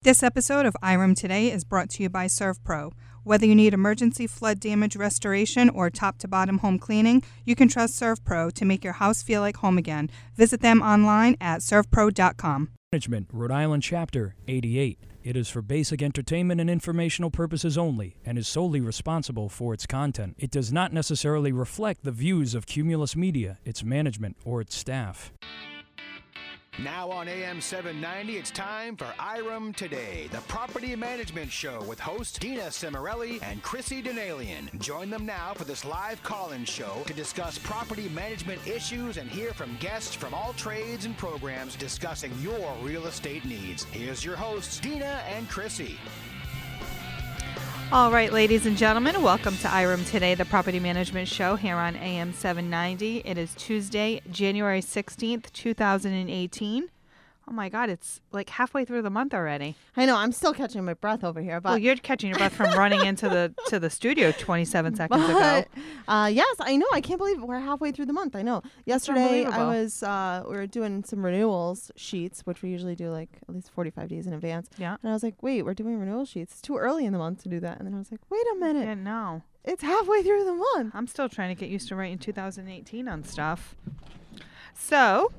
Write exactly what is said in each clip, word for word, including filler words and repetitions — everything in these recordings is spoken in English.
This episode of I R E M Today is brought to you by ServPro. Whether you need emergency flood damage restoration or top-to-bottom home cleaning, you can trust ServPro to make your house feel like home again. Visit them online at serve pro dot com. Management, Rhode Island Chapter eighty-eight. It is for basic entertainment and informational purposes only and is solely responsible for its content. It does not necessarily reflect the views of Cumulus Media, its management, or its staff. Now on A M seven ninety, it's time for I R E M Today, the property management show with hosts Dina Cimarelli and Chrissy Denalian. Join them now for this live call-in show to discuss property management issues and hear from guests from all trades and programs discussing your real estate needs. Here's your hosts, Dina and Chrissy. All right, ladies and gentlemen, welcome to I R E M Today, the property management show here on A M seven ninety. It is Tuesday, January sixteenth, two thousand eighteen. Oh my God, it's like halfway through the month already. I know, I'm still catching my breath over here. But well, you're catching your breath from running into the to the studio twenty-seven seconds but, ago. Uh, yes, I know. I can't believe we're halfway through the month. I know. Yesterday, I unbelievable. was uh, we were doing some renewals sheets, which we usually do like at least forty-five days in advance. Yeah. And I was like, wait, we're doing renewal sheets. It's too early in the month to do that. And then I was like, wait a minute. Yeah, no. It's halfway through the month. I'm still trying to get used to writing two thousand eighteen on stuff. So,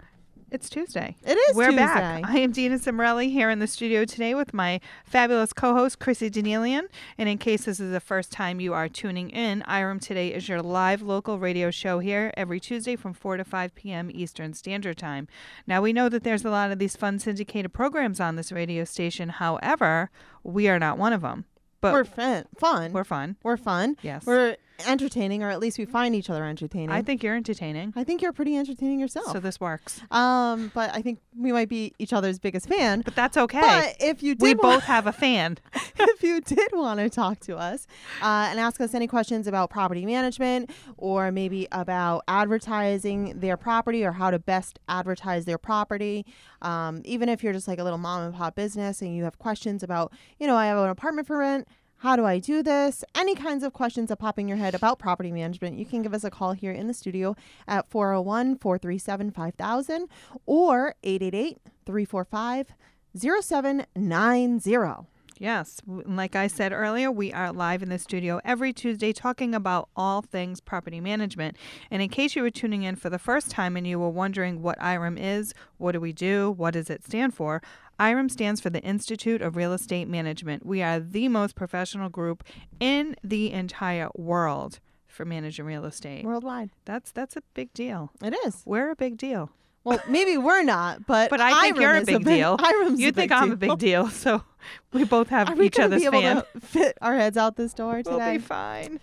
it's Tuesday. It is We're Tuesday. back. I am Dina Cimarelli here in the studio today with my fabulous co-host, Chrissy Denalian. And in case this is the first time you are tuning in, I R E M Today is your live local radio show here every Tuesday from four to five p.m. Eastern Standard Time. Now, we know that there's a lot of these fun syndicated programs on this radio station. However, we are not one of them. But we're fun. Fun. We're fun. We're fun. Yes. We're entertaining, or at least we find each other entertaining. I think you're entertaining. I think you're pretty entertaining yourself. So this works. Um, but I think we might be each other's biggest fan. But that's okay. But if you did we wa- both have a fan. if you did want to talk to us uh, and ask us any questions about property management, or maybe about advertising their property or how to best advertise their property, um, even if you're just like a little mom and pop business and you have questions about, you know, I have an apartment for rent. How do I do this? Any kinds of questions that pop in your head about property management, you can give us a call here in the studio at four oh one, four three seven, five thousand or eight eight eight, three four five, oh seven nine oh. Yes. Like I said earlier, we are live in the studio every Tuesday talking about all things property management. And in case you were tuning in for the first time and you were wondering what I R E M is, what do we do, what does it stand for, I R E M stands for the Institute of Real Estate Management. We are the most professional group in the entire world for managing real estate. Worldwide. That's that's a big deal. It is. We're a big deal. Well, maybe we're not, but But I think I R E M you're a is big deal. I R E M's You a think big I'm deal. a big deal, so we both have Are we each gonna other's be able fan. to fit our heads out this door today? We'll be fine.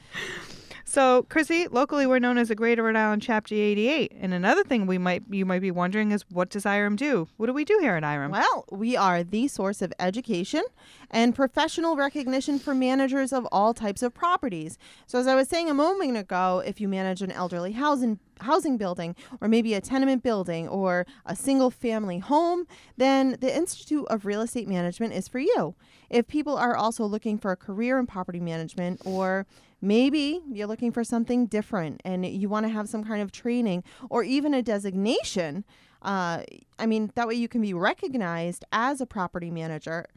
So, Chrissy, locally we're known as the Greater Rhode Island Chapter eighty-eight. And another thing we might you might be wondering is, what does I R E M do? What do we do here at I R E M? Well, we are the source of education and professional recognition for managers of all types of properties. So as I was saying a moment ago, if you manage an elderly housing housing building, or maybe a tenement building, or a single family home, then the Institute of Real Estate Management is for you. If people are also looking for a career in property management, or maybe you're looking for something different and you want to have some kind of training or even a designation, uh, I mean, that way you can be recognized as a property manager.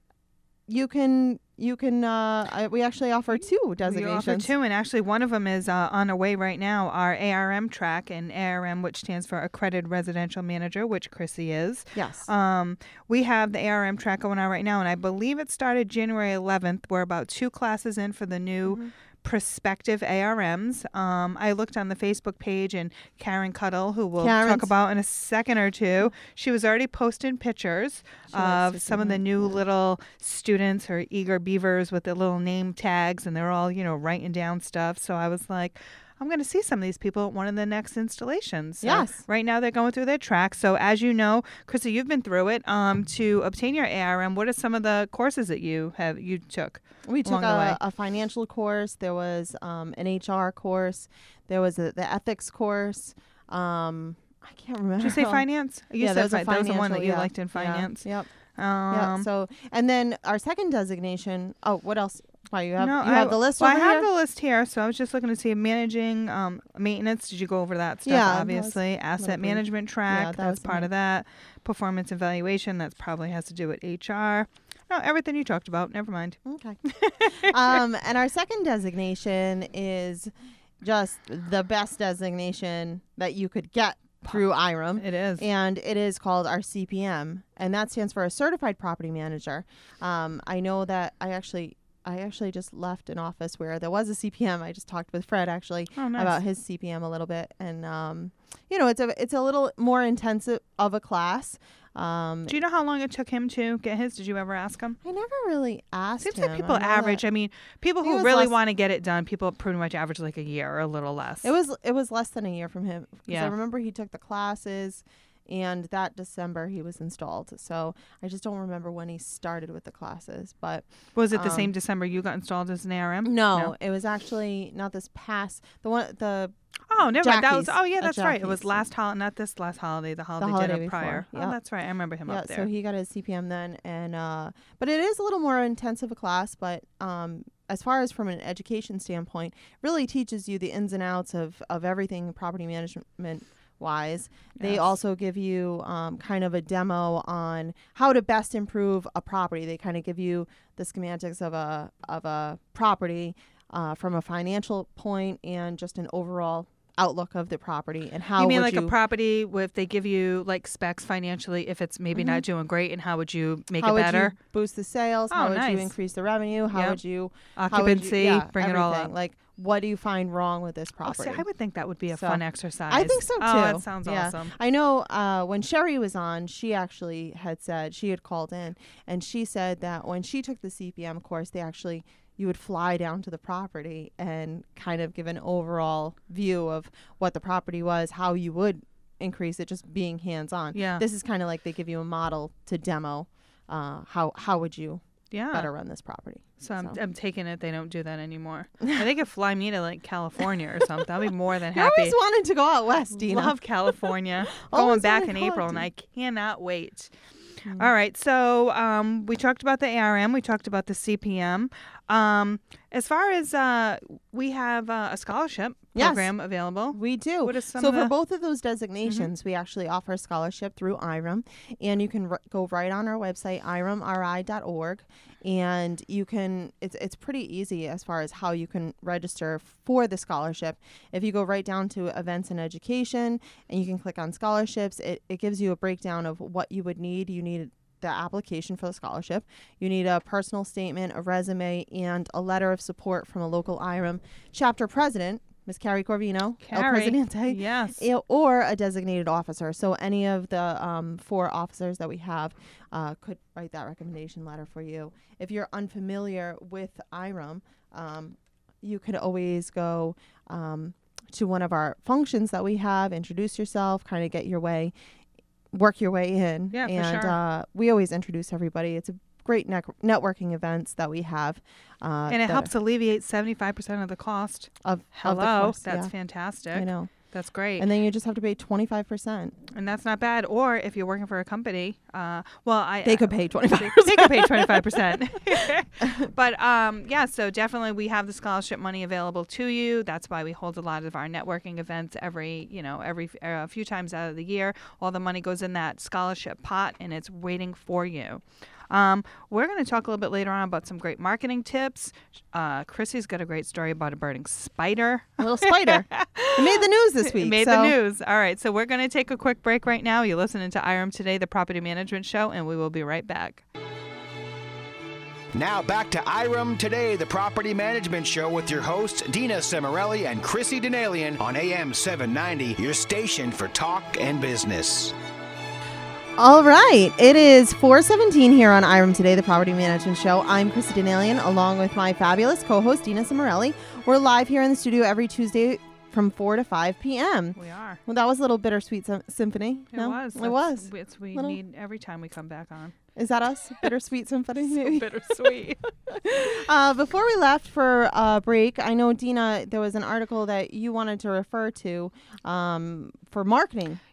You can, you can, uh, I, we actually offer two designations. We offer two, and actually one of them is uh, on our way right now, our A R M track, and A R M, which stands for Accredited Residential Manager, which Chrissy is. Yes. Um, we have the A R M track going on right now, and I believe it started January eleventh. We're about two classes in for the new mm-hmm. prospective A R Ms. Um, I looked on the Facebook page, and Karen Cuddle, who we'll Karen's. talk about in a second or two, she was already posting pictures She likes of to some do of the that, new yeah. little students, her eager beavers with their little name tags, and they're all, you know, writing down stuff. So I was like, I'm going to see some of these people at one of the next installations. So Yes. right now they're going through their track. So as you know, Chrissy, you've been through it. Um, to obtain your A R M, what are some of the courses that you have you took? We took along the way? a, a financial course. There was um, an H R course. There was a, the ethics course. Um, I can't remember. Did you say finance? You yeah, said there was a fi- that was the one that financial, you yeah. liked in Yeah. finance. Yep. Um, yeah. So, and then our second designation. Oh, what else? Why you have no, you I, have the list well, over I have here? the list here, so I was just looking to see managing um, maintenance. Did you go over that stuff? Yeah, that was Obviously, little asset brief. management track. Yeah, that that's was part me. of that. Performance evaluation. That's probably has to do with H R. No, everything you talked about. Never mind. Okay. um, and our second designation is just the best designation that you could get through I R M. It is. And it is called our C P M, and that stands for a Certified Property Manager. Um, I know that I actually, I actually just left an office where there was a C P M. I just talked with Fred actually Oh, nice. about his C P M a little bit, and um, you know, it's a it's a little more intensive of a class. Um, Do you know how long it took him to get his? Did you ever ask him? I never really asked Seems him. like people I know average. that- I mean, people He who was really less- want to get it done, people pretty much average like a year or a little less. It was it was less than a year from him. 'Cause Yeah. I remember he took the classes, and that December he was installed. So I just don't remember when he started with the classes. But Was it the um, same December you got installed as an A R M? no, it was actually not this past the one the Oh, never mind. That was. Jackie's, Oh, yeah, uh, that's right. It was Jackie's. last holiday, not this last holiday. The holiday, holiday did it prior. before, Oh, yeah. that's right. I remember him yeah. up there. So he got his C P M then, and uh, but it is a little more intensive a class. But um, as far as from an education standpoint, really teaches you the ins and outs of of everything property management wise. They Yes. also give you um, kind of a demo on how to best improve a property. They kind of give you the schematics of a of a property uh, from a financial point and just an overall outlook of the property and how you mean would like you a property if they give you like specs financially, if it's maybe not doing great, and how would you make how it would better? you boost the sales? Oh, How would nice. you increase the revenue? How Yep. would you how would you- Occupancy, yeah, bring it all everything. up. Like, what do you find wrong with this Oh, property? see, I would think that would be a So, fun exercise. I think so too. Oh, that sounds Yeah. awesome. I know uh, when Sherry was on, she actually had said she had called in, and she said that when she took the C P M course, they actually you would fly down to the property and kind of give an overall view of what the property was, how you would increase it, just being hands on. Yeah. This is kind of like they give you a model to demo. Uh, how how would you Yeah. better run this property? So I'm, So. I'm taking it they don't do that anymore. I think if fly me to like California or something, I'll be more than I happy. always wanted to go out west, Dina. Love California. Going Always back wanna in go, April, and Dina. I cannot wait. Mm. All right, so um, we talked about the A R M. We talked about the C P M. Um, as far as uh, we have uh, a scholarship Yes. program available. We do. What is some so of for the- both of those designations, we actually offer a scholarship through I R M, and you can r- go right on our website, I R M R I dot org, and you can. It's it's pretty easy as far as how you can register for the scholarship. If you go right down to events and education, and you can click on scholarships, it it gives you a breakdown of what you would need. You need the application for the scholarship. You need a personal statement, a resume, and a letter of support from a local I R M chapter president, Miss Carrie Corvino, El Carrie, Presidente, yes. i- or a designated officer. So any of the um, four officers that we have uh, could write that recommendation letter for you. If you're unfamiliar with I R M, um, you could always go um, to one of our functions that we have, introduce yourself, kind of get your way, work your way in. Yeah, for and sure. uh, we always introduce everybody. It's a great nec- networking events that we have. Uh, And it that helps alleviate seventy-five percent of the cost. of, of the Hello. course, That's yeah. fantastic. I know. That's great. And then you just have to pay twenty-five percent. And that's not bad. Or if you're working for a company, uh, well, I They could pay twenty-five they, percent. they could pay twenty-five percent. But um, yeah, so definitely we have the scholarship money available to you. That's why we hold a lot of our networking events every, you know, every a uh, few times out of the year. All the money goes in that scholarship pot, and it's waiting for you. Um, we're going to talk a little bit later on about some great marketing tips. Uh, Chrissy's got a great story about a burning spider. A little spider. It made the news this week. It made so the news. All right, so we're going to take a quick break right now. You're listening to I R M Today, the Property Management Show, and we will be right back. Now back to I R M Today, the Property Management Show with your hosts, Dina Cimarelli and Chrissy Denalian on A M seven ninety, your station for talk and business. All right. It is four seventeen here on I R M Today, the Property Management Show. I'm Chrissy Denalian, along with my fabulous co-host, Dina Cimarelli. We're live here in the studio every Tuesday from four to five p.m. We are. Well, that was a little bittersweet sim- symphony. It no? was. It That's- was. It's we Little- need every time we come back on. Is that us? Bittersweet symphony? So Maybe? bittersweet. Uh, before we left for a break, I know, Dina, there was an article that you wanted to refer to um, for marketing.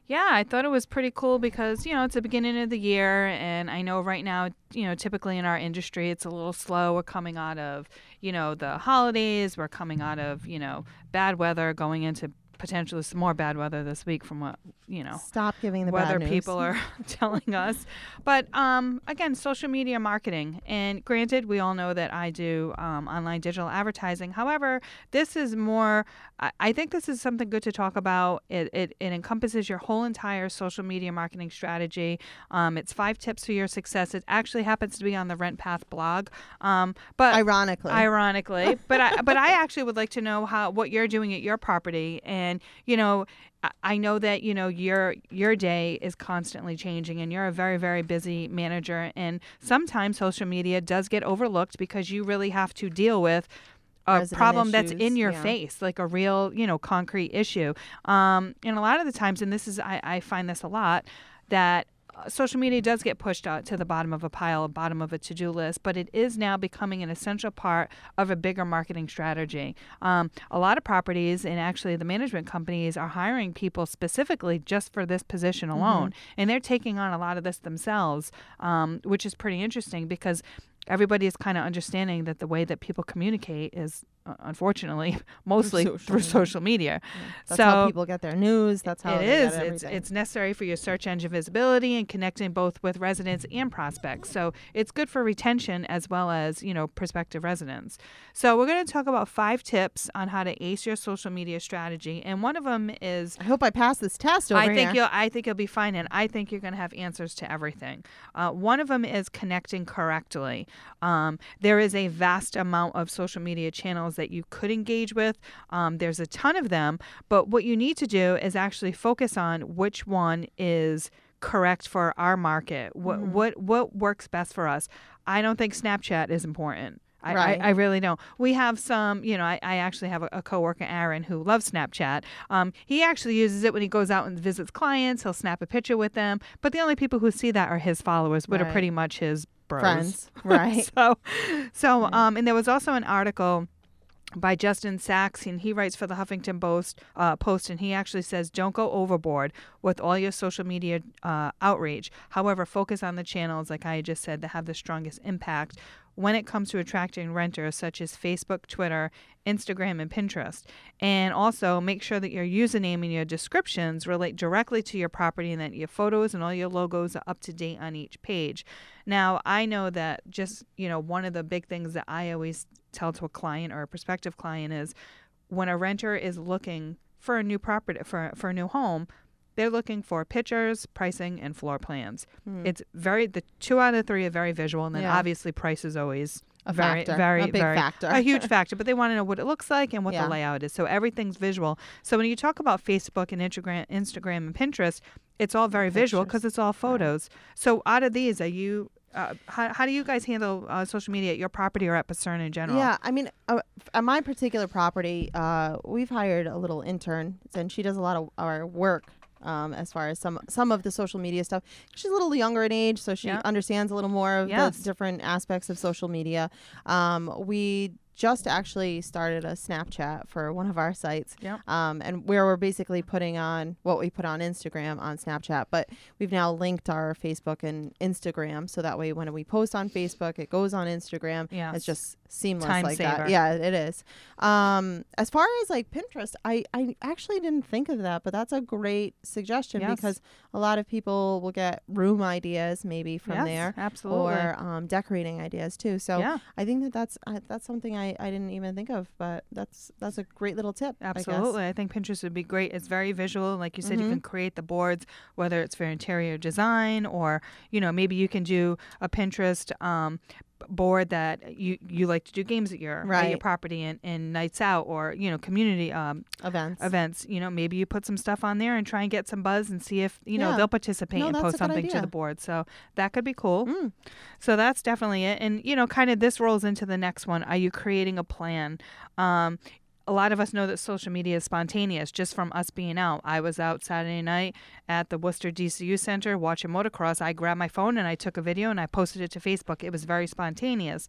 Yeah, I thought it was pretty cool because, you know, it's the beginning of the year, and I know right now, you know, typically in our industry, it's a little slow. We're coming out of, you know, the holidays. We're coming out of, you know, bad weather, going into potentially some more bad weather this week from what, you know, Stop giving the weather bad news. people are telling us. But um, again, social media marketing. And granted, we all know that I do um, online digital advertising. However, this is more, I, I think this is something good to talk about. It, it, it encompasses your whole entire social media marketing strategy. Um, it's five tips for your success. It actually happens to be on the RentPath blog. Um, but Ironically. Ironically. but I, but I actually would like to know how what you're doing at your property. And, you know, I know that, you know, your your day is constantly changing, and you're a very, very busy manager. And sometimes social media does get overlooked because you really have to deal with a Resident problem that's issues, in your yeah. face, like a real, you know, concrete issue. Um, and a lot of the times, and this is, I, I find this a lot, that uh, social media does get pushed out to the bottom of a pile, bottom of a to-do list, but it is now becoming an essential part of a bigger marketing strategy. Um, a lot of properties, and actually the management companies, are hiring people specifically just for this position alone, mm-hmm. and they're taking on a lot of this themselves, um, which is pretty interesting because everybody is kind of understanding that the way that people communicate is, uh, unfortunately, mostly social through media. social media. Yeah. That's so how people get their news. That's how it they is. get It's everything. it's necessary for your search engine visibility and connecting both with residents and prospects. So it's good for retention as well as, you know, prospective residents. So we're going to talk about five tips on how to ace your social media strategy, and one of them is. I hope I pass this test over I think here. you'll. I think you'll be fine, and I think you're going to have answers to everything. Uh, one of them is connecting correctly. Um, there is a vast amount of social media channels that you could engage with. Um, there's a ton of them, but what you need to do is actually focus on which one is correct for our market. What Mm. what what works best for us. I don't think Snapchat is important. I, Right. I, I really don't. We have some, you know, I, I actually have a, a coworker, Aaron, who loves Snapchat. Um, he actually uses it when he goes out and visits clients. He'll snap a picture with them. But the only people who see that are his followers, which Right. are pretty much his bros. Friends. Right. so, so Right. um, and there was also an article by Justin Sachs, and he writes for the Huffington Post, uh, Post, and he actually says, don't go overboard with all your social media uh, outreach. However, focus on the channels, like I just said, that have the strongest impact when it comes to attracting renters, such as Facebook, Twitter, Instagram, and Pinterest. And also make sure that your username and your descriptions relate directly to your property and that your photos and all your logos are up to date on each page. Now, I know that just, you know, one of the big things that I always tell to a client or a prospective client is when a renter is looking for a new property, for, for a new home, they're looking for pictures, pricing, and floor plans. Mm. It's very, the two out of three are very visual, and then Yeah. obviously price is always A very, factor. very, A big very, factor. a huge factor. But they want to know what it looks like and what Yeah. the layout is. So everything's visual. So when you talk about Facebook and Instagram, Instagram and Pinterest, it's all very visual Pictures. because it's all photos. So out of these, are you? Uh, how, how do you guys handle uh, social media at your property or at Pacerna in general? Yeah, I mean, uh, f- at my particular property, uh, we've hired a little intern, and she does a lot of our work um, as far as some some of the social media stuff. She's a little younger in age, so she Yeah. understands a little more of Yes. the different aspects of social media. Um, we just actually started a Snapchat for one of our sites, Yeah. um, and where we're basically putting on what we put on Instagram on Snapchat, but we've now linked our Facebook and Instagram, so that way when we post on Facebook, it goes on Instagram. Yes. It's just seamless Time like saver. that. Yeah, it is. Um, as far as like Pinterest, I, I actually didn't think of that, but that's a great suggestion Yes. because a lot of people will get room ideas maybe from Yes, there, absolutely. or um, decorating ideas too. So Yeah. I think that that's uh, that's something I, I didn't even think of, but that's that's a great little tip. I guess. Absolutely. I, think Pinterest would be great. It's very visual. Like you said, you Mhm. can create the boards, whether it's for interior design or, you know, maybe you can do a Pinterest um, b- board that you, you like to do games at your, at your Right. property and, and nights out or, you know, community um, Events. events. You know, maybe you put some stuff on there and try and get some buzz and see if, you know, Yeah. they'll participate No, and that's post a good something to idea. the board. So that could be cool. Mm. So that's definitely it. And, you know, kind of this rolls into the next one. Are you creating a plan? Um, a lot of us know that social media is spontaneous just from us being out. I was out Saturday night at the Worcester D C U Center watching motocross. I grabbed my phone and I took a video and I posted it to Facebook. It was very spontaneous.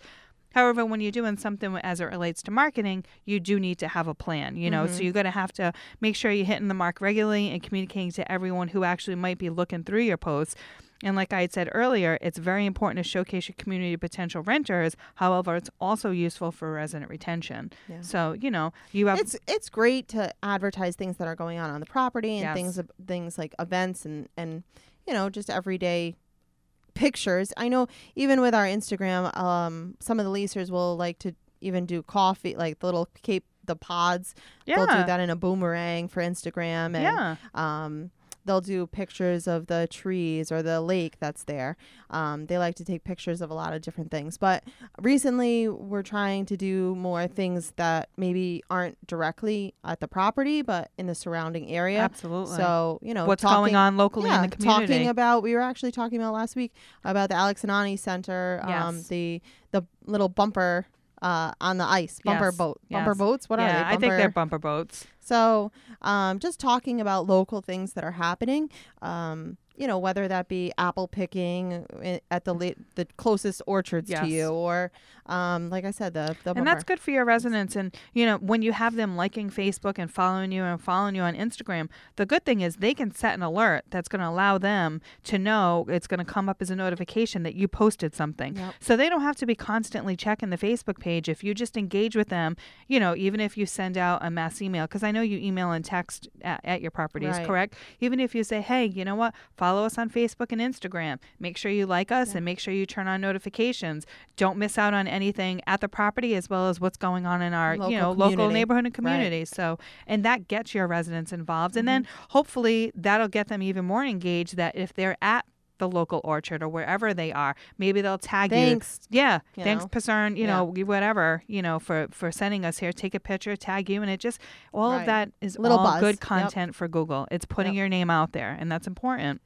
However, when you're doing something as it relates to marketing, you do need to have a plan, you know, Mm-hmm. so you're going to have to make sure you're hitting the mark regularly and communicating to everyone who actually might be looking through your posts. And like I had said earlier, it's very important to showcase your community to potential renters. However, it's also useful for resident retention. Yeah. So, you know, you have It's it's great to advertise things that are going on on the property and Yes. things things like events and and you know just everyday pictures. I know even with our Instagram, um, some of the leasers will like to even do coffee, like the little cape, the pods. yeah, They'll do that in a boomerang for Instagram, and yeah. um, they'll do pictures of the trees or the lake that's there. Um, they like to take pictures of a lot of different things. But recently, we're trying to do more things that maybe aren't directly at the property, but in the surrounding area. Absolutely. So, you know, What's talking, going on locally yeah, in the community? talking about, we were actually talking about last week about the Alex Anani Center, um, Yes. the the little bumper uh, on the ice, bumper Yes. boat, bumper Yes. boats. What yeah, are they? I think Bumper- they're bumper boats. so um, just talking about local things that are happening, um, you know, whether that be apple picking i- at the late, the closest orchards Yes. to you, or um, like I said, the the And that's bumper. good for your residents. And, you know, when you have them liking Facebook and following you and following you on Instagram, the good thing is they can set an alert that's going to allow them to know it's going to come up as a notification that you posted something. Yep. So they don't have to be constantly checking the Facebook page. If you just engage with them, you know, even if you send out a mass email, because I know you email and text at, at your properties, Right. correct? Even if you say, hey, you know what, follow us on Facebook and Instagram. Make sure you like us and make sure you turn on notifications. Don't miss out on anything at the property as well as what's going on in our, Local you know, local community. neighborhood and community. So, and that gets your residents involved. And then hopefully that'll get them even more engaged that if they're at the local orchard or wherever they are, maybe they'll tag Thanks. you. Yeah. you Thanks, know. Pacern, you Yeah. know, whatever, you know, for, for sending us here, take a picture, tag you. And it just, all of Right. that is Little all buzz. good Yep. content for Google. It's putting Yep. your name out there, and that's important.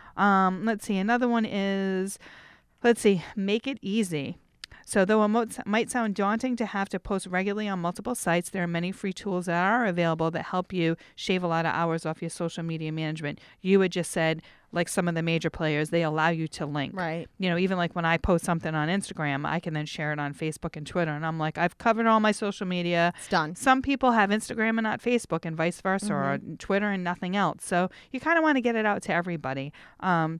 Um, let's see. Another one is, let's see, make it easy. So though it mo- might sound daunting to have to post regularly on multiple sites, there are many free tools that are available that help you shave a lot of hours off your social media management. You had just said, like some of the major players, they allow you to link. Right. You know, even like when I post something on Instagram, I can then share it on Facebook and Twitter. And I'm like, I've covered all my social media. It's done. Some people have Instagram and not Facebook, and vice versa, or Twitter and nothing else. So you kind of want to get it out to everybody. Um,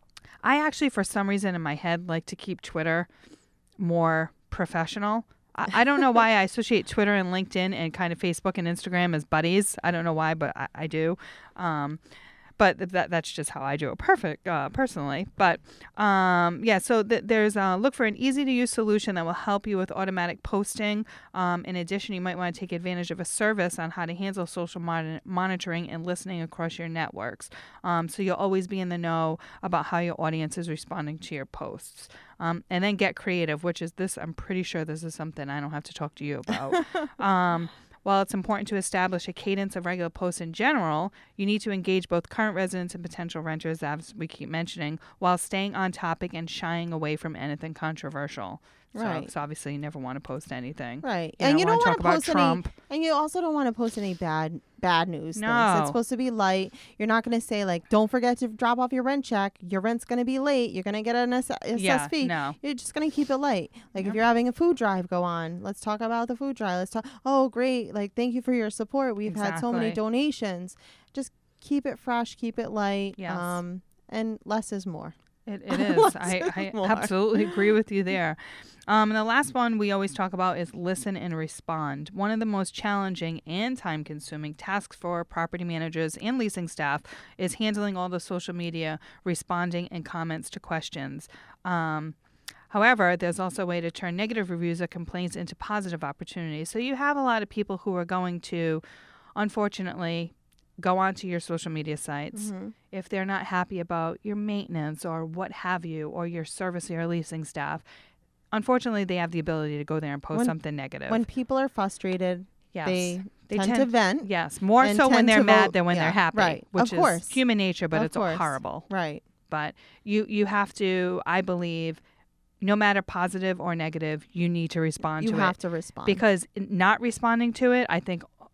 I actually, for some reason in my head, like to keep Twitter more professional. I, I don't know why I associate Twitter and LinkedIn and kind of Facebook and Instagram as buddies. I don't know why, but I, I do. Um, but that that's just how I do it. Perfect, uh, personally. But um, yeah, so th- there's uh, look for an easy to use solution that will help you with automatic posting. Um, in addition, you might want to take advantage of a service on how to handle social mon- monitoring and listening across your networks. Um, so you'll always be in the know about how your audience is responding to your posts. Um, and then get creative, which is this. I'm pretty sure this is something I don't have to talk to you about. um, While it's important to establish a cadence of regular posts in general, you need to engage both current residents and potential renters, as we keep mentioning, while staying on topic and shying away from anything controversial. Right. So, so obviously you never want to post anything. Right. You and don't you wanna don't want talk to about post Trump. any, and you also don't want to post any bad bad news No. things. It's supposed to be light. You're not going to say like, don't forget to drop off your rent check. Your rent's going to be late. You're going to get an S- Yeah, S fee. no. You're just going to keep it light. Like Yep. if you're having a food drive go on, let's talk about the food drive. Let's talk. Oh, great. Like, thank you for your support. We've had so many Exactly. donations. Just keep it fresh, keep it light. Yes. Um, and less is more. It, it is. Lots I, of I more. absolutely agree with you there. Um, and the last one we always talk about is listen and respond. One of the most challenging and time-consuming tasks for property managers and leasing staff is handling all the social media, responding, and comments to questions. Um, However, there's also a way to turn negative reviews or complaints into positive opportunities. So you have a lot of people who are going to, unfortunately, go onto your social media sites. Mm-hmm. If they're not happy about your maintenance or what have you, or your service or your leasing staff, unfortunately, they have the ability to go there and post When- something negative. When people are frustrated, yes. they, They tend, tend- to vent. Yes, more and so when tend they're to mad vote- than when yeah, they're happy, right. which Of course. is human nature, but Of it's course. horrible. Right. But you you have to, I believe, no matter positive or negative, you need to respond You to have it. to respond. Because not responding to it, I think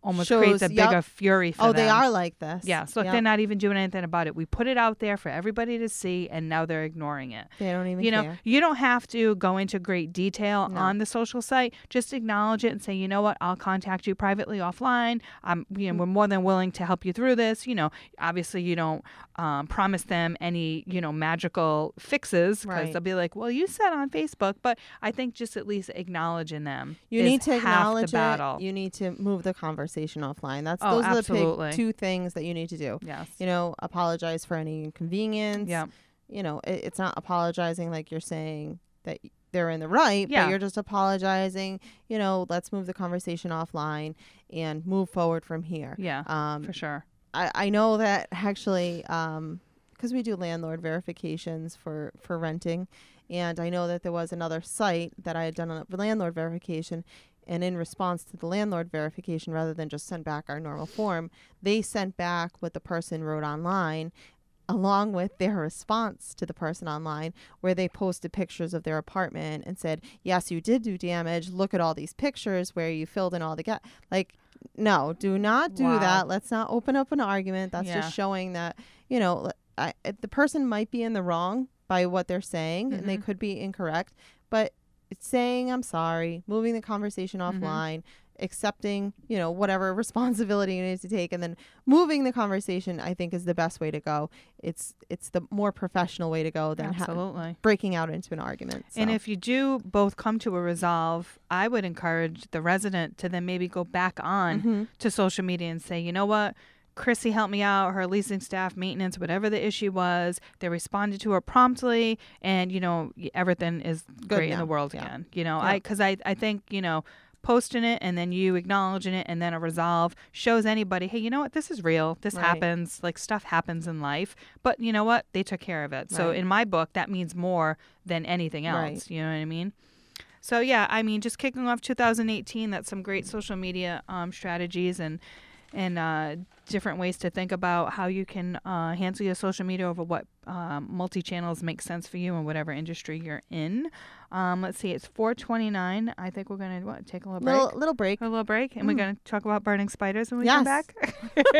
almost Shows- creates a yep. bigger fury for Oh, them. they are like this. Yeah, so Yep. they're not even doing anything about it. We put it out there for everybody to see, and now they're ignoring it. They don't even You know, care. you don't have to go into great detail No. on the social site. Just acknowledge it and say, you know what, I'll contact you privately offline. I'm, you know, we're more than willing to help you through this. You know, obviously you don't um, promise them any, you know, magical fixes because Right. they'll be like, well, you said on Facebook, but I think just at least acknowledging them. You is need to half acknowledge the battle. it. You need to move the conversation offline. That's Oh, those are the absolutely. big two things that you need to do. Yes. You know, apologize for any inconvenience. Yeah. You know, it, it's not apologizing like you're saying that y- they're in the right, Yeah. but you're just apologizing. You know, let's move the conversation offline and move forward from here. Yeah. Um, for sure. I, I know that actually, um, because we do landlord verifications for, for renting, and I know that there was another site that I had done a landlord verification, and in response to the landlord verification, rather than just send back our normal form, they sent back what the person wrote online along with their response to the person online, where they posted pictures of their apartment and said, yes, you did do damage. Look at all these pictures where you filled in all the ga-. Like, no, do not do Wow. that. Let's not open up an argument. That's Yeah. just showing that, you know, I, the person might be in the wrong by what they're saying, and they Mhm. could be incorrect, but it's saying I'm sorry, moving the conversation Mm-hmm. offline, accepting, you know, whatever responsibility you need to take, and then moving the conversation, I think, is the best way to go. It's it's the more professional way to go than ha- Absolutely. breaking out into an argument. And So, if you do both come to a resolve, I would encourage the resident to then maybe go back on Mhm. to social media and say, you know what? Chrissy helped me out, her leasing staff, maintenance, whatever the issue was. They responded to her promptly, and, you know, y- everything is great in now. the world Yeah. again. You know, Yeah. I because I, I think, you know, posting it and then you acknowledging it and then a resolve shows anybody, hey, you know what? This is real. This Right. happens. Like, stuff happens in life. But you know what? They took care of it. So Right. in my book, that means more than anything else. Right. You know what I mean? So yeah, I mean, just kicking off two thousand eighteen, that's some great social media um, strategies and and uh, different ways to think about how you can uh, handle your social media over what um, multi-channels make sense for you in whatever industry you're in. Um, let's see, it's four twenty-nine. I think we're going to what, take a little break. little little break. A little break, and we're Mm. going to talk about burning spiders when we Yes. come back.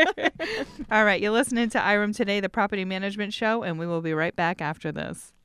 All right, you're listening to I R A M Today, the property management show, and we will be right back after this.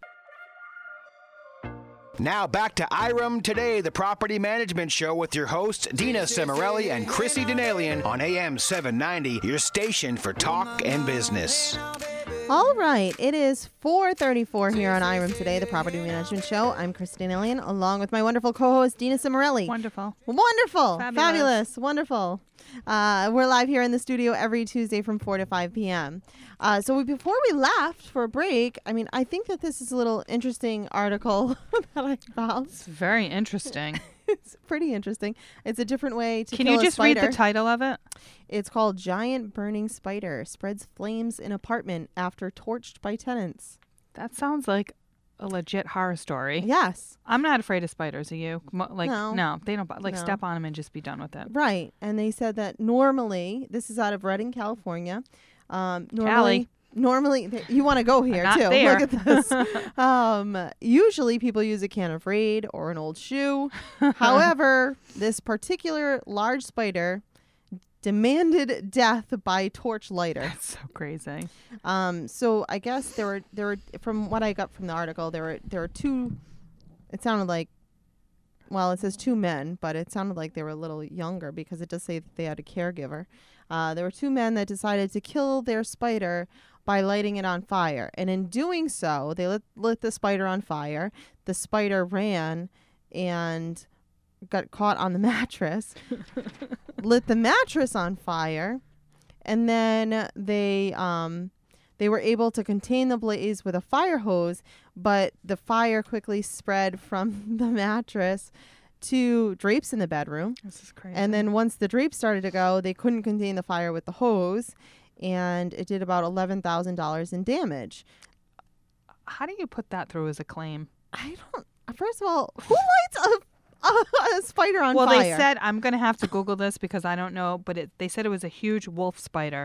Now back to I R A M Today, the property management show with your hosts, Dina Cimarelli and Chrissy Denalian on A M seven ninety, your station for talk and business. All right, it is four thirty-four here on I R A M Today, the property management show. I'm Christine Alien, along with my wonderful co-host, Dina Cimarelli. Wonderful. Wonderful. Fabulous. Fabulous. Wonderful. Uh, we're live here in the studio every Tuesday from four to five p.m. Uh, so we, before we left for a break, I mean, I think that this is a little interesting article that I found. It's very interesting. It's pretty interesting. It's a different way to Can kill you a just read spider. the title of it? It's called Giant Burning Spider Spreads Flames in Apartment After Torched by Tenants. That sounds like a legit horror story. Yes. I'm not afraid of spiders. Are you? Mo- Like, No. no, they don't. bo- Like, No. step on them and just be done with it. Right. And they said that normally, this is out of Redding, California. Um, normally, Cali. Normally, th- you want to go here not too. there. Look at this. um, usually, people use a can of Raid or an old shoe. However, this particular large spider demanded death by torchlighter. That's so crazy. Um, so I guess there were there were from what I got from the article, there were there were two. It sounded like, well, it says two men, but it sounded like they were a little younger because it does say that they had a caregiver. Uh, there were two men that decided to kill their spider by lighting it on fire, and in doing so, they lit lit the spider on fire. The spider ran and got caught on the mattress, lit the mattress on fire, and then they um they were able to contain the blaze with a fire hose, but the fire quickly spread from the mattress to drapes in the bedroom. This is crazy. And then once the drapes started to go, they couldn't contain the fire with the hose, and it did about eleven thousand dollars in damage. how do you put that through as a claim? I don't. First of all, who lights a, a, a spider on well, fire? they said, I'm going to have to Google this because I don't know, but it, they said it was a huge wolf spider.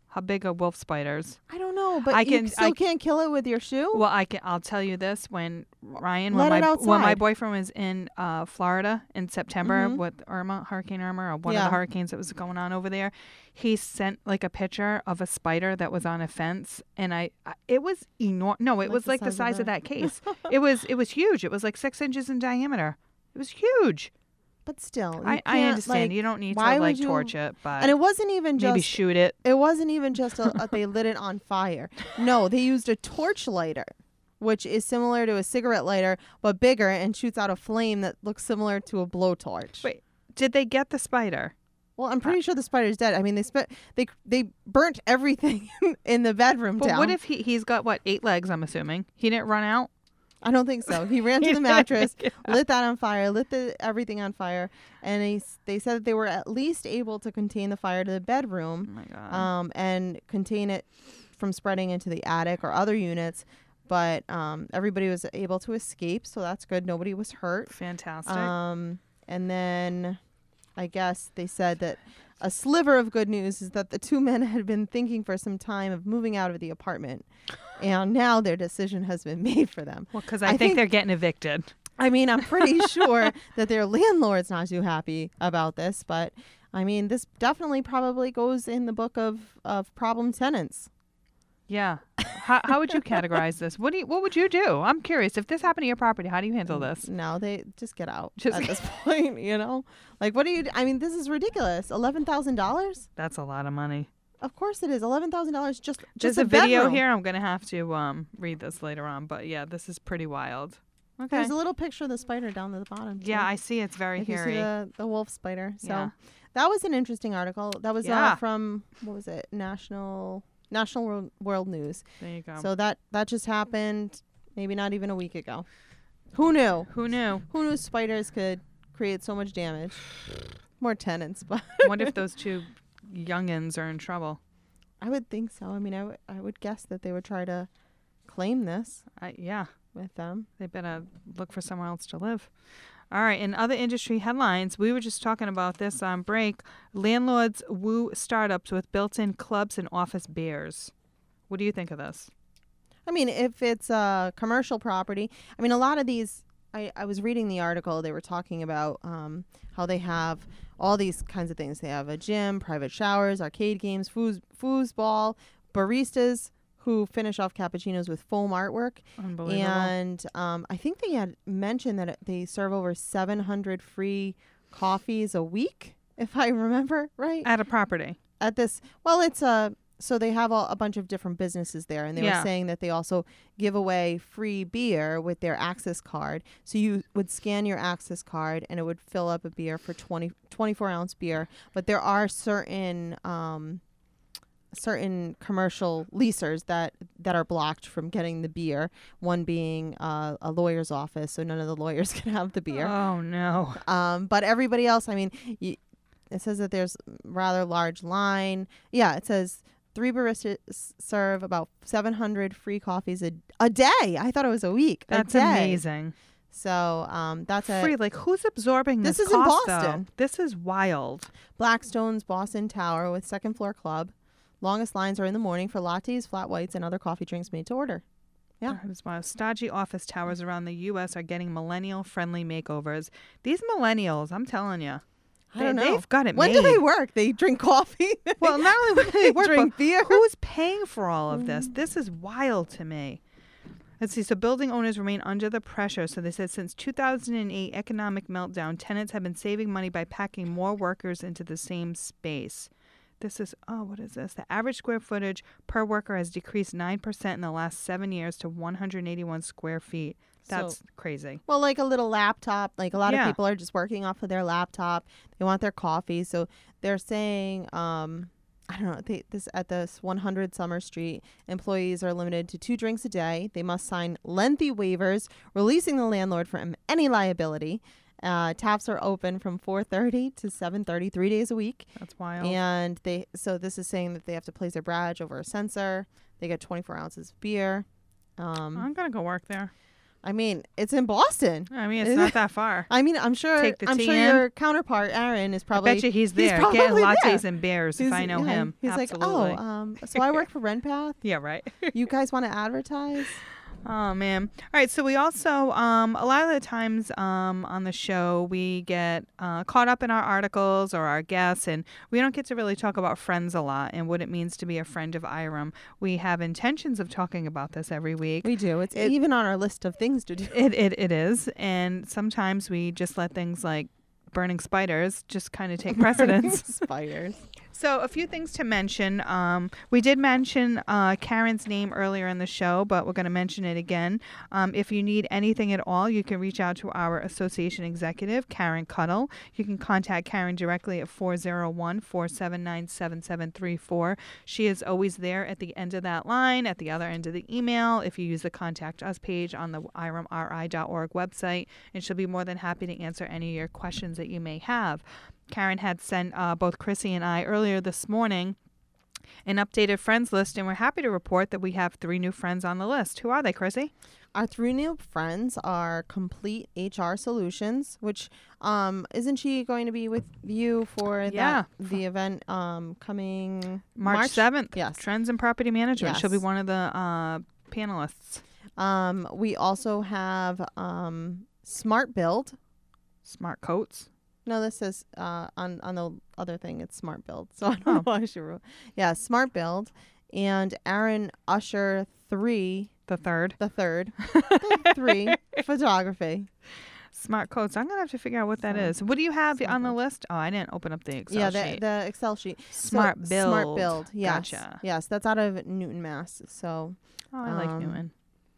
How big are wolf spiders? I don't know, but I you can- still I- can't kill it with your shoe. Well, I can. I'll tell you this: when Ryan, Let when it my when my outside. boyfriend was in uh, Florida in September Mhm. with Irma, Hurricane Irma, or one of Yeah. the hurricanes that was going on over there, he sent like a picture of a spider that was on a fence, and I, I it was enormous. No, it Like was the like the size of size of, the- that case. it was it was huge. It was like six inches in diameter. It was huge. But still, you I, I can't, understand like, you don't need to why would like you- torch it, but And it wasn't even maybe just shoot it. it wasn't even just a, a they lit it on fire. No, they used a torch lighter, which is similar to a cigarette lighter but bigger and shoots out a flame that looks similar to a blowtorch. Wait, did they get the spider? Well, I'm pretty sure the spider's dead. I mean, they spe- they they burnt everything in the bedroom But down. what if he he's got what eight legs? I'm assuming he didn't run out. I don't think so. He ran to the mattress, lit that on fire, lit the everything on fire, and they s- they said that they were at least able to contain the fire to the Oh bedroom, my god. um, and contain it from spreading into the attic or other units. But um, everybody was able to escape, so that's good. Nobody was hurt. Fantastic. Um, and then I guess they said that a sliver of good news is that the two men had been thinking for some time of moving out of the apartment, and now their decision has been made for them. well, because I, I think, think- they're getting evicted. I mean, I'm pretty sure that their landlord's not too happy about this, but I mean, this definitely probably goes in the book of, of problem tenants. Yeah. how, how would you categorize this? What do you, What would you do? I'm curious. If this happened to your property, how do you handle this? No, they just get out Just at this point, you know? Like, what do you, d- I mean, this is ridiculous. eleven thousand dollars? That's a lot of money. Of course it is. eleven thousand dollars just, just There's a, video bedroom. here. I'm gonna have to um read this later on, but yeah, this is pretty wild. Okay. There's a little picture of the spider down at the bottom. Yeah, too, I see. It's very if you see hairy. the, the wolf spider. So Yeah. that was an interesting article. That was Yeah. uh, from, what was it? National National World, World News. There you go. So that that just happened maybe not even a week ago. Who knew? Who knew? Who knew spiders could create so much damage? More tenants, but What if those two youngins are in trouble? I would think so. I mean, I would I would guess that they would try to claim this I, yeah. with them. They better look for somewhere else to live. All right. In other industry headlines, we were just talking about this on break. Landlords woo startups with built-in clubs and office beers. What do you think of this? I mean, if it's a commercial property, I mean, a lot of these. I, I was reading the article. They were talking about um, how they have all these kinds of things. They have a gym, private showers, arcade games, foos, foosball, baristas who finish off cappuccinos with foam artwork. Unbelievable. And um, I think they had mentioned that it- they serve over seven hundred free coffees a week, if I remember right. At a property. At this, well, it's a, so they have all, a bunch of different businesses there. And they Yeah. were saying that they also give away free beer with their Access card. So you would scan your Access card and it would fill up a beer for twenty, twenty-four ounce beer. But there are certain, um, certain commercial leasers that that are blocked from getting the beer, one being uh, a lawyer's office, so none of the lawyers can have the beer. Oh, no. Um, but everybody else, I mean, y it says that there's rather large line. Yeah, it says three baristas serve about seven hundred free coffees a, a day. I thought it was a week. a That's day. amazing. So um, that's a Free. Like, who's absorbing this, This is in cost, Boston. though? This is wild. Blackstone's Boston Tower with second floor club. Longest lines are in the morning for lattes, flat whites, and other coffee drinks made to order. Yeah. That is wild. Stodgy office towers around the U S are getting millennial-friendly makeovers. These millennials, I'm telling you, I don't know. they've got it When made. do they work? They drink coffee. Well, not only when they work, drink but beer. who's paying for all of this? This is wild to me. Let's see. So building owners remain under the pressure. So they said since two thousand eight economic meltdown, tenants have been saving money by packing more workers into the same space. This is, oh, what is this? The average square footage per worker has decreased nine percent in the last seven years to one hundred eighty-one square feet. That's So- crazy. Well, like a little laptop. Like a lot Yeah. of people are just working off of their laptop. They want their coffee, so they're saying, um, I don't know. They, this at this one hundred Summer Street, employees are limited to two drinks a day. They must sign lengthy waivers, releasing the landlord from any liability. Uh, taps are open from four thirty to seven thirty, three days a week. That's wild. And they, so this is saying that they have to place their badge over a sensor. They get twenty-four ounces of beer. Um, I'm going to go work there. I mean, it's in Boston. I mean, it's not that far. I mean, I'm sure. Take the I'm T sure in. your counterpart Aaron is probably. I bet you he's there he's getting probably lattes there. and beers. He's- if I know yeah, him, He's Absolutely. like, oh, um, so I work for RentPath. yeah, right. You guys want to advertise? Oh man! All right, so we also um, a lot of the times um, on the show we get uh, caught up in our articles or our guests, and we don't get to really talk about friends a lot and what it means to be a friend of I R A M. We have intentions of talking about this every week. We do. It's It- even on our list of things to do. It it it is, and sometimes we just let things like burning spiders just kind of take precedence. Spiders. So a few things to mention. Um, we did mention uh, Karen's name earlier in the show, but we're going to mention it again. Um, if you need anything at all, you can reach out to our association executive, Karen Cuddle. You can contact Karen directly at four oh one, four seven nine, seven seven three four. She is always there at the end of that line, at the other end of the email, if you use the Contact Us page on the I R A M R I dot org website, and she'll be more than happy to answer any of your questions that you may have. Karen had sent uh, both Chrissy and I earlier this morning an updated friends list, and we're happy to report that we have three new friends on the list. Who are they, Chrissy? Our three new friends are Complete H R Solutions, which um isn't she going to be with you for Yeah. that, the event um coming March seventh. Yes. Trends in Property Management. She'll be Yes. one of the uh, panelists. Um, we also have um Smart Build. Smart Coats. No, this is uh on on the other thing. It's Smart Build. So I don't Oh. know why she wrote. Yeah, Smart Build, and Aaron Usher three, The third. the third, the three photography. Smart Coats. I'm going to have to figure out what that So, is. What do you have Smart on the Build. list? Oh, I didn't open up the Excel yeah, the sheet. the Excel sheet. So, Smart Build. Smart Build. Yes. Gotcha. Yes, that's out of Newton, Mass. So Oh, I like Um, Newton.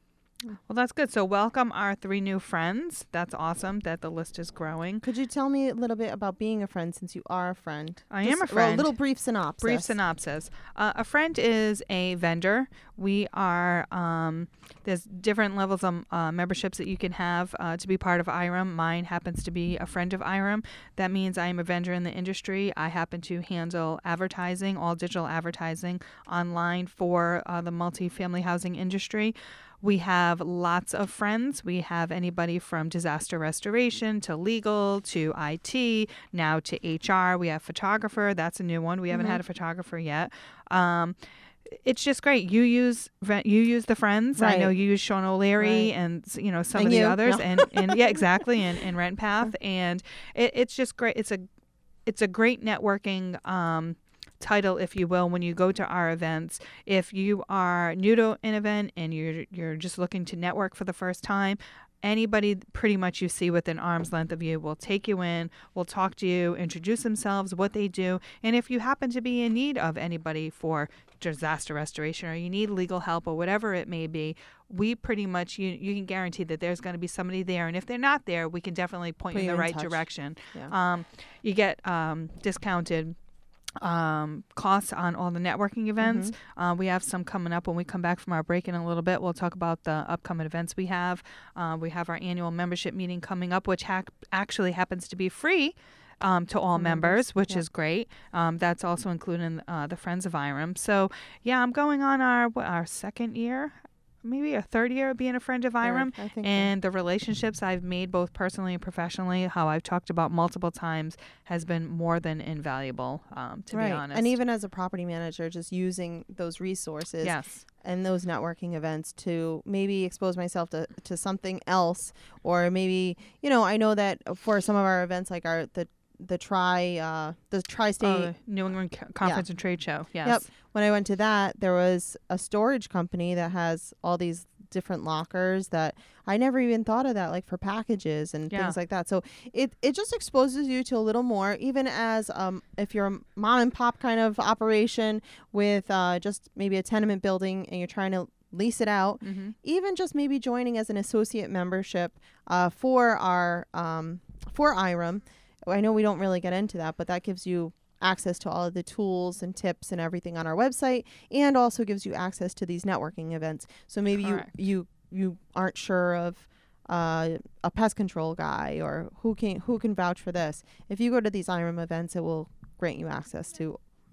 Well, that's good. So welcome our three new friends. That's awesome that the list is growing. could you tell me a little bit about being a friend, since you are a friend? I am a well, friend. a little brief synopsis. Brief synopsis. Uh, a friend is a vendor. We are, um, there's different levels of uh, memberships that you can have uh, to be part of I R A M. Mine happens to be a friend of I R A M. That means I am a vendor in the industry. I happen to handle advertising, all digital advertising online for uh, the multifamily housing industry. We have lots of friends. We have anybody from disaster restoration to legal to I T, now to H R. We have photographer. That's a new one. We haven't Mhm. had a photographer yet. Um, it's just great. You use you use the friends. I know Right. you use Sean O'Leary Right. and you know some And of the you. others, No. and, and yeah, exactly, and, and RentPath, and it, it's just great. It's a it's a great networking um, title, if you will, when you go to our events. If you are new to an event and you're you're just looking to network for the first time, anybody pretty much you see within arm's length of you will take you in, will talk to you, introduce themselves, what they do, and if you happen to be in need of anybody for disaster restoration or you need legal help or whatever it may be, we pretty much you you can guarantee that there's going to be somebody there, and if they're not there, we can definitely point Put you in you the in right touch. direction. Yeah. Um, you get um, discounted um, costs on all the networking events. Uh, we have some coming up when we come back from our break in a little bit. We'll talk about the upcoming events we have. Uh, we have our annual membership meeting coming up, which ha- actually happens to be free um, to all For members, members, which yeah. is great. Um, that's also including uh, the Friends of I R A M. So, yeah, I'm going on our what, our second year, maybe a third year of being a friend of I R A M. Third, I think. And the relationships I've made both personally and professionally, how I've talked about multiple times, has been more than invaluable, um, to right. be honest. And even as a property manager, just using those resources yes. and those networking events to maybe expose myself to, to something else, or maybe, you know, I know that for some of our events, like our the the tri uh the tri-state Oh, the New England Co- Conference and Trade Show. Yes. Yep. When I went to that, there was a storage company that has all these different lockers that I never even thought of that, like for packages and Yeah. things like that. So it, it just exposes you to a little more, even as um if you're a mom and pop kind of operation with uh just maybe a tenement building and you're trying to lease it out, Mm-hmm. even just maybe joining as an associate membership uh for our um for I R A M. I know we don't really get into that, but that gives you access to all of the tools and tips and everything on our website, and also gives you access to these networking events. So maybe you, Correct. you you aren't sure of uh, a pest control guy or who can who can vouch for this. If you go to these I R A M events, it will grant you access to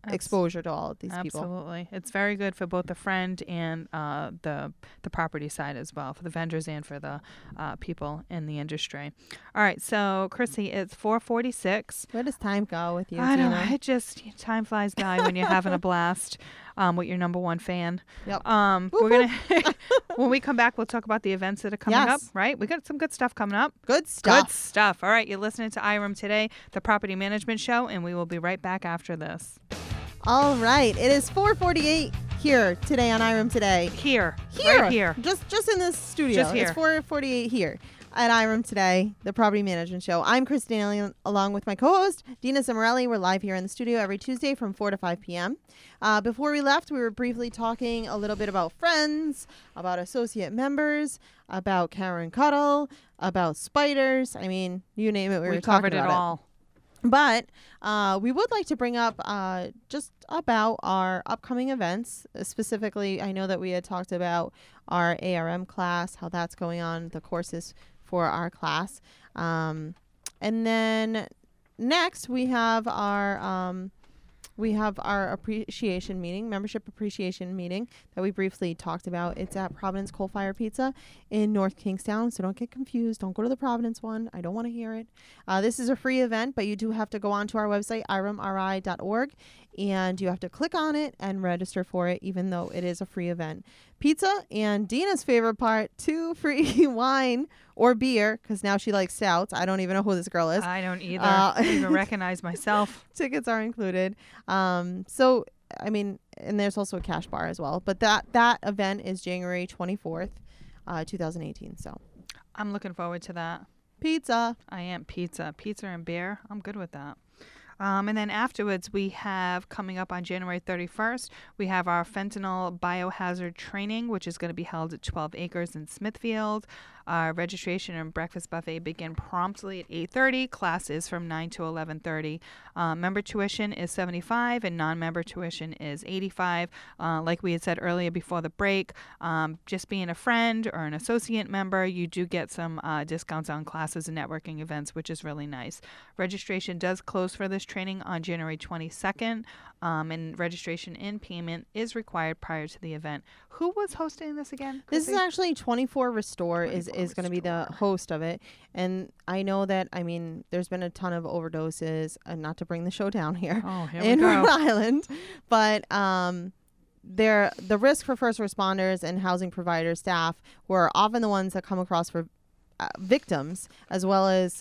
Abs- exposure to all of these people. Absolutely. It's very good for both the friend and uh, the the property side as well, for the vendors and for the uh, people in the industry. All right, so Chrissy, it's four forty-six. Where does time go with you, I know. Tina? It just, time flies by when you're having a blast um, with your number one fan. Yep. Um, Whoop, we're gonna when we come back, we'll talk about the events that are coming Yes. up. Right? We got some good stuff coming up. Good stuff. Good stuff. All right, you're listening to I R A M Today, the Property Management Show, and we will be right back after this. All right. It is four forty-eight here today on I R A M Today. Here, Here. right here. Just just in this studio. Just here. It's four forty-eight here at I R A M Today, the Property Management Show. I'm Chris Danelli, along with my co-host, Dina Cimarelli. We're live here in the studio every Tuesday from four to five p.m. Uh, before we left, we were briefly talking a little bit about friends, about associate members, about Karen Cuddle, about spiders. I mean, you name it, we, We were covered talking it about all. But uh, we would like to bring up uh, just about our upcoming events. Uh, Specifically, I know that we had talked about our A R M class, how that's going on, the courses for our class. Um, and then next we have our um, we have our appreciation meeting, membership appreciation meeting that we briefly talked about. It's at Providence Coal Fire Pizza in North Kingstown. So don't get confused. Don't go to the Providence one. I don't want to hear it. Uh, this is a free event, but you do have to go onto our website, I R A M R I dot org, and you have to click on it and register for it, even though it is a free event. Pizza and Dina's favorite part, two free wine or beer, because now she likes stouts. I don't even know who this girl is. I don't either. Uh, I don't even recognize myself. Tickets are included. Um, so, I mean, and there's also a cash bar as well. But that, that event is January twenty-fourth, uh, twenty eighteen. So, I'm looking forward to that. pizza. I am pizza. Pizza and beer. I'm good with that. Um, and then afterwards, we have coming up on January thirty-first, we have our fentanyl biohazard training, which is going to be held at twelve acres in Smithfield. Our registration and breakfast buffet begin promptly at eight thirty. Class is from nine to eleven thirty. Uh, member tuition is seventy-five dollars and non-member tuition is eighty-five dollars. Uh, like we had said earlier before the break, um, just being a friend or an associate member, you do get some uh, discounts on classes and networking events, which is really nice. Registration does close for this training on January twenty-second, um, and registration and payment is required prior to the event. Who was hosting this again? This is Chrissy? actually twenty-four Restore is, twenty-four is going to be the Restore. host of it. And I know that, I mean, there's been a ton of overdoses, and not to bring the show down here, Oh, here in we go. Rhode Island. But um, there, the risk for first responders and housing provider staff were often the ones that come across for uh, victims, as well as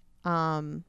um,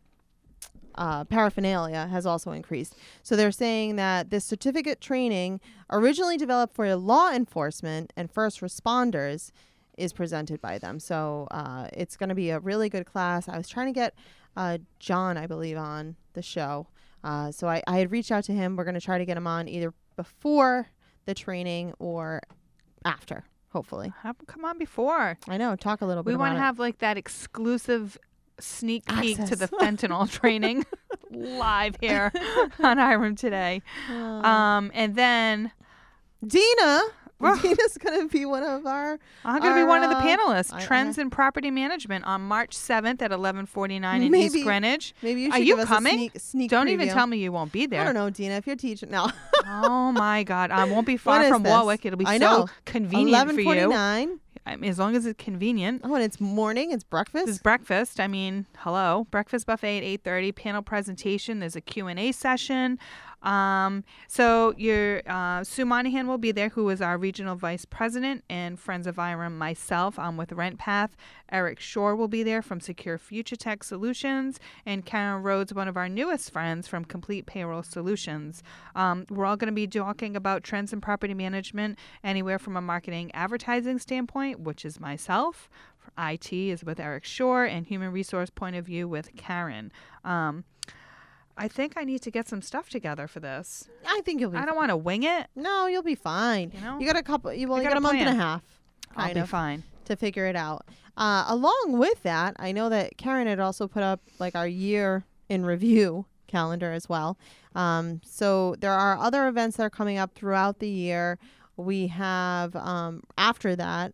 uh, paraphernalia has also increased. So they're saying that this certificate training, originally developed for law enforcement and first responders, is presented by them. So uh, it's going to be a really good class. I was trying to get uh, John, I believe, on the show. Uh, so I, I had reached out to him. We're going to try to get him on either before the training or after, hopefully. Have them come on before. I know. Talk a little bit We about want to it. have like that exclusive sneak peek to Access. the fentanyl training live here on I R A M Today. Uh, Um, and then Dina. Well- Dina's going to be one of our... I'm going to be Our, one of the uh, panelists. I- I- Trends in Property Management on March seventh at eleven forty-nine in Maybe- East Greenwich. Maybe you Are should you give us coming? a sneak, sneak Don't even preview. tell me you won't be there. I don't know, Dina, if you're teaching. No. Oh my God! I won't be far What is from this? Warwick. It'll be I so know. convenient eleven for you. forty-nine. I mean, as long as it's convenient. Oh, and it's morning. It's breakfast. There's breakfast. I mean, hello, breakfast buffet at eight thirty. Panel presentation. There's a Q and A session. Um, so your uh, Sue Monahan will be there, who is our regional vice president and Friends of I R A M. Myself, I'm with RentPath. Eric Shore will be there from Secure Future Tech Solutions, and Karen Rhodes, one of our newest friends from Complete Payroll Solutions. Um, we're all going to be talking about trends in property management, anywhere from a marketing advertising standpoint, which is myself. I T is with Eric Shore, and human resource point of view with Karen. Um, I think I need to get some stuff together for this. I think you'll be I don't want to wing it. No, you'll be fine. You know? You got a couple. You, well, I you got got a a month and a plan. half, I'll kind be of, fine. to figure it out. Uh, along with that, I know that Karen had also put up like our year in review calendar as well. Um, so there are other events that are coming up throughout the year. We have um, after that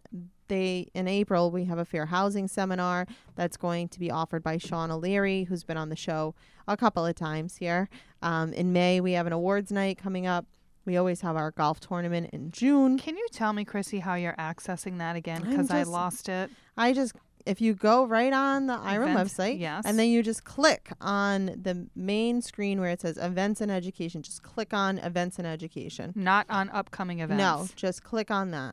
they in April we have a fair housing seminar that's going to be offered by Sean O'Leary, who's been on the show a couple of times here. Um, in May we have an awards night coming up. We always have our golf tournament in June. Can you tell me, Chrissy, how you're accessing that again? I'm Because I just- lost it. I just if you go right on the I R A M Event, website, yes. and then you just click on the main screen where it says events and education. Just click on events and education. Not on upcoming events. No, just click on that.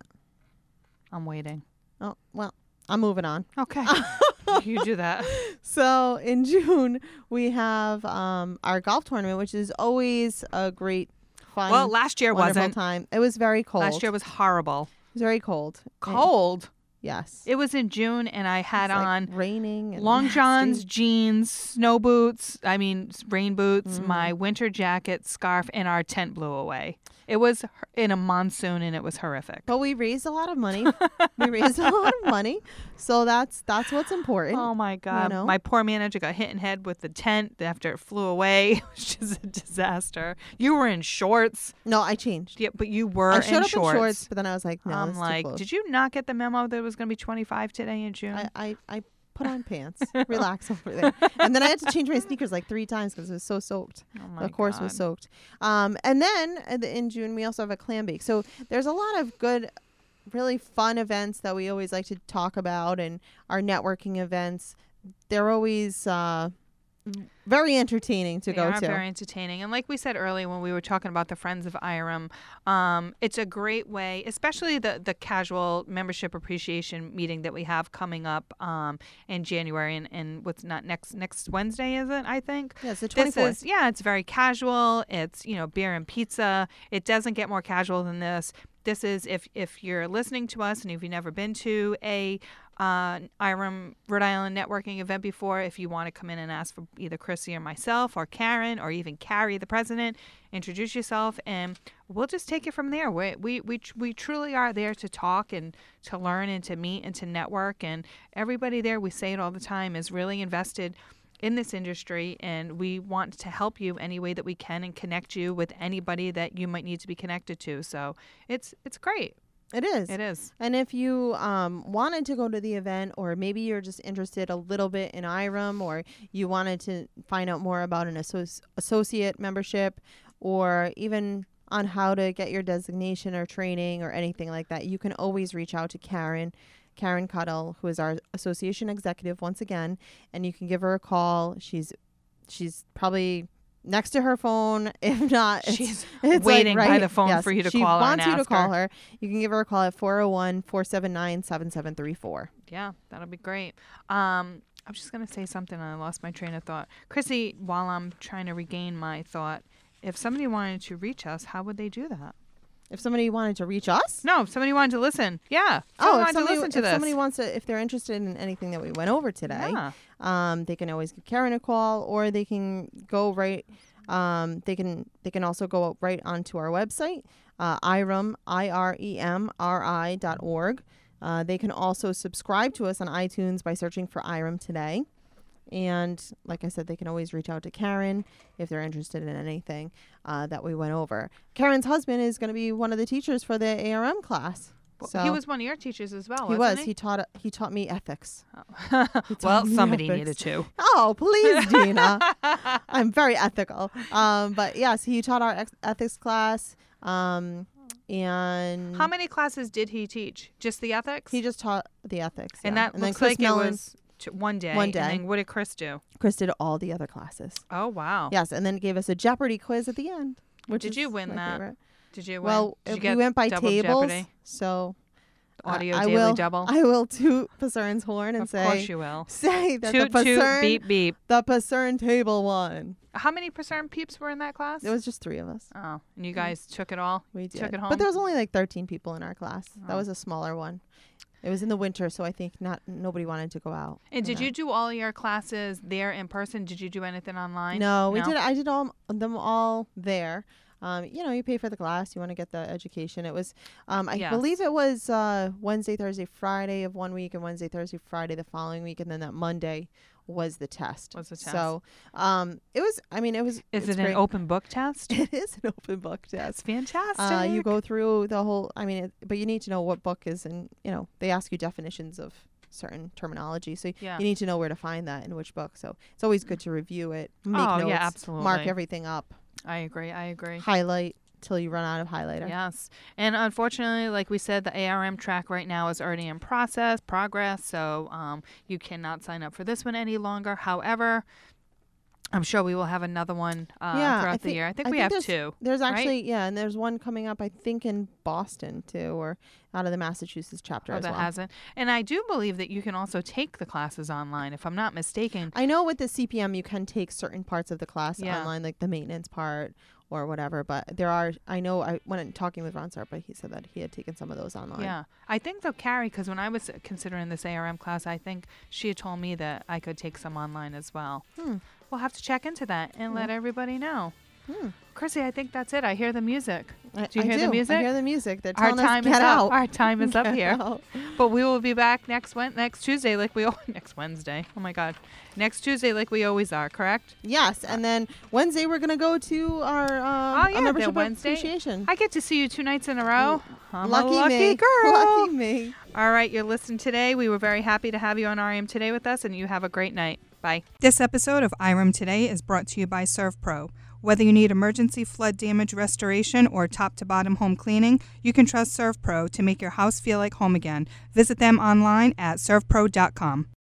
I'm waiting. Oh, well, I'm moving on. Okay. You do that. So in June, we have um, our golf tournament, which is always a great, fun, Well, last year wonderful wasn't. time. It was very cold. Last year was horrible. It was very cold. And- Cold. yes. It was in June, and I had It's, like, on raining and long nasty. johns, jeans, snow boots. I mean, s- rain boots. Mm. My winter jacket, scarf, and our tent blew away. It was h- in a monsoon, and it was horrific. But we raised a lot of money. we raised a lot of money. So that's that's what's important. Oh my God! know? My poor manager got hit in the head with the tent after it flew away. It was just a disaster. You were in shorts. No, I changed. Yeah, but you were I showed in up shorts. in shorts, but then I was like, no, I'm that's too like, close. did you not get the memo that it was going to be twenty-five today in June? I, I, I put on pants. Relax over there. And then I had to change my sneakers like three times because it was so soaked. oh my The course God. was soaked. Um, and then uh, the- in June, we also have a clam bake. So there's a lot of good, really fun events that we always like to talk about, and our networking events. They're always uh, very entertaining to They go are to. very entertaining. And like we said earlier when we were talking about the Friends of I R A M, um, it's a great way, especially the, the casual membership appreciation meeting that we have coming up um, in January. And, and what's not next next Wednesday, is it, I think? Yeah, it's the This twenty-fourth. is, yeah, it's very casual. It's, you know, beer and pizza. It doesn't get more casual than this. This is, if if you're listening to us and if you've never been to a uh, I R A M Rhode Island networking event before, if you want to come in and ask for either Chrissy or myself or Karen or even Carrie, the president, introduce yourself, and we'll just take it from there. We we we, tr- we truly are there to talk and to learn and to meet and to network, and everybody there, we say it all the time, is really invested in this industry, and we want to help you any way that we can and connect you with anybody that you might need to be connected to. So it's it's great. It is. It is. And if you um, wanted to go to the event, or maybe you're just interested a little bit in I R A M, or you wanted to find out more about an associ- associate membership, or even on how to get your designation or training or anything like that, you can always reach out to Karen, Karen Cuddle, who is our association executive once again, and you can give her a call. She's she's probably next to her phone. If not, it's, She's it's waiting like by right, the phone yes, for you to she call her and wants you to ask call her. her. You can give her a call at four oh one, four seven nine, seven seven three four. Yeah, that'll be great. Um, I was just going to say something and I lost my train of thought. Chrissy, while I'm trying to regain my thought, if somebody wanted to reach us, how would they do that? If somebody wanted to reach us, No, if somebody wanted to listen. Yeah. If oh, someone if wanted somebody, to listen to if this. somebody wants to, if they're interested in anything that we went over today, Yeah. um, they can always give Karen a call, or they can go right. Um, they can they can also go right onto our website, uh, I R E M, I R E M R I dot org. Uh, they can also subscribe to us on iTunes by searching for I R A M Today. And like I said, they can always reach out to Karen if they're interested in anything uh, that we went over. Karen's husband is going to be one of the teachers for the A R M class. Well, So he was one of your teachers as well, he wasn't was. He taught he taught me ethics. Oh. He taught Well, me somebody ethics. needed to. Oh, please, Dina. I'm very ethical. Um, but yes, he taught our ex- ethics class. Um, and How many classes did he teach? Just the ethics? he just taught the ethics. and yeah. that and then looks Chris like Mellon, it was t- one day. One And day. then what did Chris do? Chris did all the other classes. Oh, wow. Yes, and then gave us a Jeopardy quiz at the end. Which Did is you win my that? favorite. Did you win? Well, Did you uh, get we went by double tables, Jeopardy? so Audio I, I daily will, double? I will toot Pasern's horn and Of say, course you will. say that Toot, the toot, Pasern, beep, beep. the Pasern table won. How many percent peeps were in that class? It was just three of us. Oh, and you guys took it all? We did. Took it home? But there was only like thirteen people in our class. That Oh. was a smaller one. It was in the winter, so I think not nobody wanted to go out. And for did that. you do all your classes there in person? Did you do anything online? No, we did. I did all them all there. Um, you know, you pay for the class. You want to get the education. It was, um, I Yes. believe it was uh, Wednesday, Thursday, Friday of one week, and Wednesday, Thursday, Friday the following week, and then that Monday was the test. Was the test. So um, it was, I mean, it was. Is it's it great. an open book test? It is an open book That's test. fantastic. Uh, you go through the whole, I mean, it, but you need to know what book is, and, you know, they ask you definitions of certain terminology. So Yeah. you need to know where to find that in which book. So it's always good to review it, make Oh, notes, yeah, absolutely. mark everything up, I agree. I agree. highlight till you run out of highlighter. Yes. And unfortunately, like we said, the A R M track right now is already in process, progress. So um, you cannot sign up for this one any longer. However, I'm sure we will have another one uh, Yeah, I throughout the think- year. I think I we think have there's- two. There's right? actually, yeah, and there's one coming up, I think, in Boston, too, or out of the Massachusetts chapter Oh, as that well. hasn't. And I do believe that you can also take the classes online, if I'm not mistaken. I know with the C P M, you can take certain parts of the class Yeah. online, like the maintenance part or whatever. But there are, I know, I went talking with Ron Sarpa, he said that he had taken some of those online. Yeah. I think though, Carrie, because when I was considering this A R M class, I think she had told me that I could take some online as well. Hmm. We'll have to check into that and let everybody know. Hmm. Chrissy, I think that's it. I hear the music. I, Do you I hear the music? I hear the music. They're Our telling time us, is get up. out. Our time is up Get here. out. But we will be back next Wed- next Tuesday, like we al- next Wednesday. Oh my God, next Tuesday, like we always are. Correct? Yes, and then Wednesday we're gonna go to our um, Oh, yeah, a the membership Wednesday. appreciation. I get to see you two nights in a row. I'm lucky a lucky me, girl. lucky me. All right, you're listening today. We were very happy to have you on R I M Today with us, and you have a great night. Bye. This episode of I R M Today is brought to you by ServPro. Whether you need emergency flood damage restoration or top-to-bottom home cleaning, you can trust ServPro to make your house feel like home again. Visit them online at servpro dot com.